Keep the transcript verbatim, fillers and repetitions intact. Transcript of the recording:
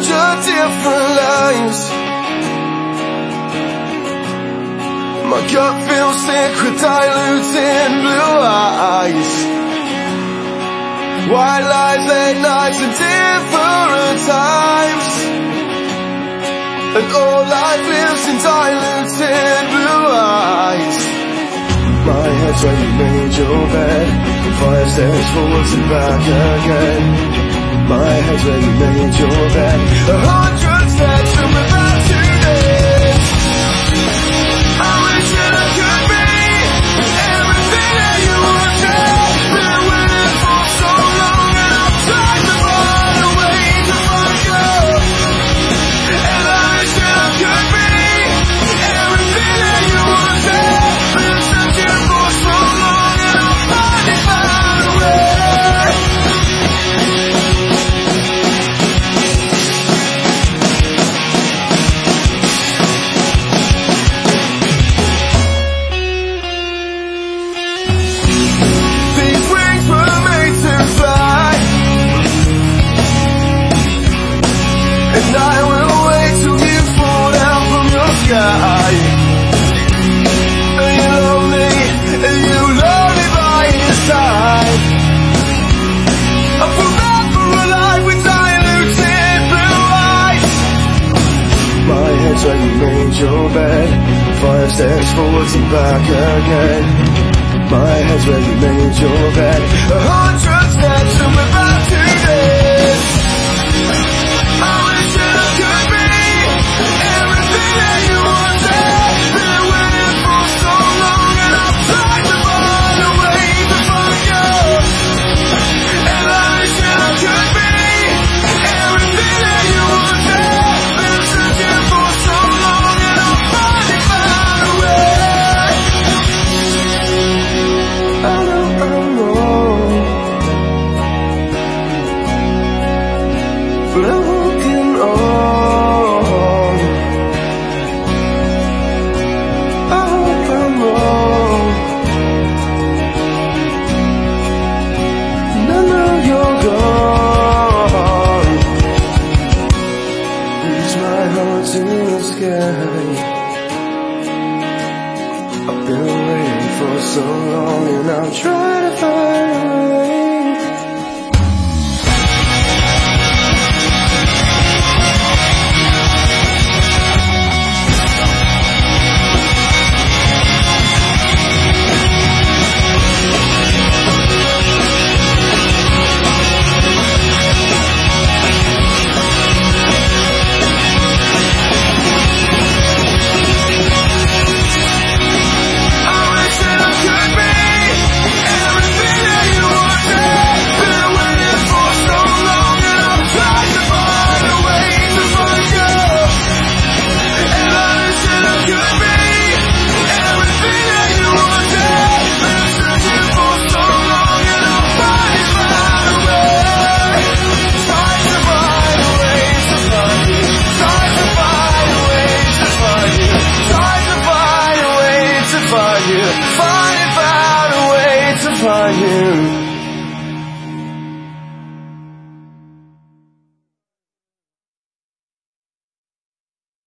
hundred different lives. My gut feels sick with diluting blue eyes. White lies, late nights and different times, and all life lives in diluted blue eyes. My head's where you made your bed, five steps forwards and back again. My head's where you made your bed, a hundred steps and we're back to this. I wish that I could be everything that you wanted. Been waiting for so long and I've tried to run away to find you. And I wish that I could be everything that you wanted. Been searching for so long and I've finally found a way. These wings were made to fly, and I will wait till you fall down from your sky. And you love me, and you love me by your side. I'm forever alive with diluted blue eyes. My head's where you made your bed, five steps forwards and back again. My head's where you made your bed, a hundred steps and we're back to this. I wish that I could be everything that you wanted. Been waiting for so long and I've tried to run away to find you. And I wish that I could be everything that you wanted. Been searching for so long and I've finally found a way. I know I'm wrong, but I